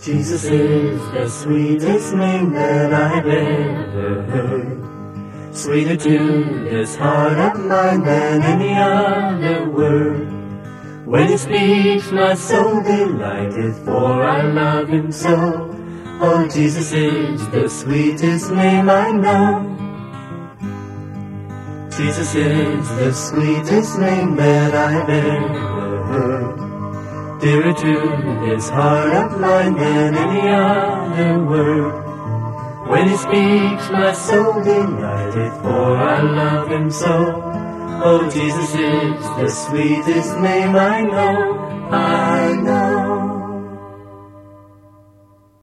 Jesus is the sweetest name that I've ever heard. Sweeter to this heart of mine than any other word. When he speaks, my soul delighteth, for I love him so. Oh, Jesus is the sweetest name I know. Jesus is the sweetest name that I've ever heard. Dearer to this heart of mine than any other word. When he speaks, my soul delighteth, for I love him so. Oh, Jesus is the sweetest name I know. I know.